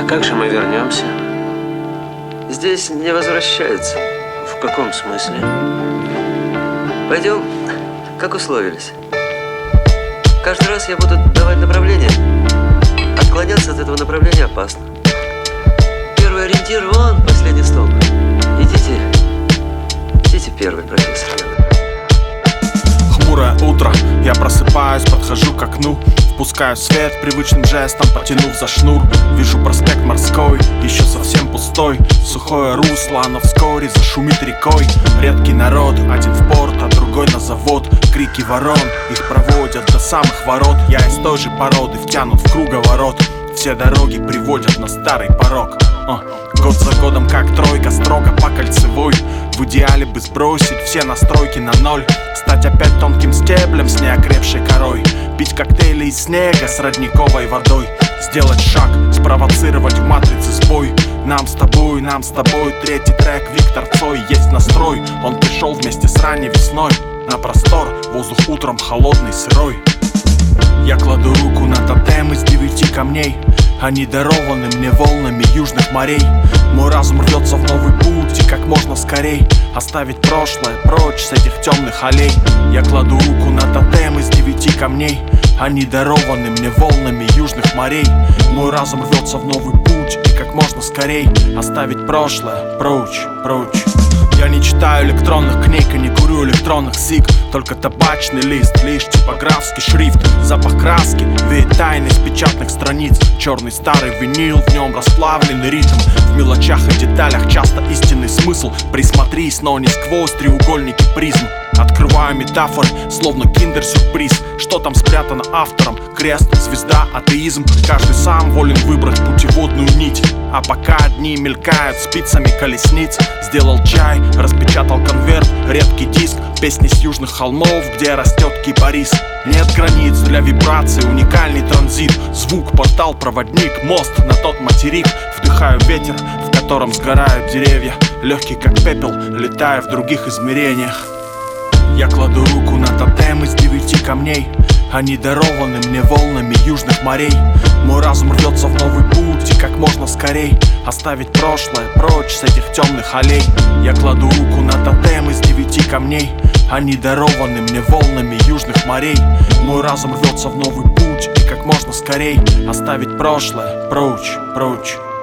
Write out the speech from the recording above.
как же мы вернемся? Здесь не возвращаются. В каком смысле? Пойдем, как условились. Каждый раз я буду давать направление. Отклоняться от этого направления опасно. Первый ориентир вон, последний столб. Идите первый, профессор. Хмурое утро, я просыпаюсь, подхожу к окну. Впускаю свет, привычным жестом потянув за шнур. Вижу проспект Морской, еще совсем пустой. Сухое русло, оно вскоре зашумит рекой. Редкий народ, один в порт, а другой на завод. Крики ворон, их проводят до самых ворот. Я из той же породы, втянут в круговорот. Все дороги приводят на старый порог. Год за годом как тройка, строго по кольцевой. В идеале бы сбросить все настройки на ноль. Стать опять тонким стеблем с неокрепшей корой. Пить коктейли из снега с родниковой водой. Сделать шаг, спровоцировать в матрице сбой. Нам с тобой, третий трек, Виктор Цой. Есть настрой, он пришел вместе с ранней весной. На простор, воздух утром холодный, сырой. Я кладу руку на тотем из 9 камней. Они дарованы мне волнами южных морей. Мой разум рвется в новый путь, и как можно скорей оставить прошлое прочь с этих темных аллей. Я кладу руку на тотем из 9 камней. Они дарованы мне волнами южных морей. Мой разум рвется в новый путь, и как можно скорей оставить прошлое прочь. Я не читаю электронных книг и не курю электронных сиг. Только табачный лист, лишь типографский шрифт. Запах краски, веет тайны с печатных страниц. Черный старый винил, в нем расплавленный ритм. В мелочах и деталях часто истинный смысл. Присмотрись, но не сквозь треугольники призм. Открываю метафоры, словно киндер-сюрприз. Что там спрятано автором? Крест, звезда, атеизм. Каждый сам волен выбрать путеводную нить. А пока одни мелькают спицами колесниц. Сделал чай, распечатал конверт, редкий диск. Песни с южных холмов, где растет кипарис. Нет границ для вибраций, уникальный транзит. Звук, портал, проводник, мост на тот материк. Вдыхаю ветер, в котором сгорают деревья. Легкий как пепел, летая в других измерениях. Я кладу руку на тотем из 9 камней. Они дарованы мне волнами южных морей. Мой разум рвется в новый путь, и как можно скорей оставить прошлое прочь с этих темных аллей. Я кладу руку на тотем из 9 камней. Они дарованы мне волнами южных морей. Мой разум рвется в новый путь, и как можно скорей оставить прошлое прочь.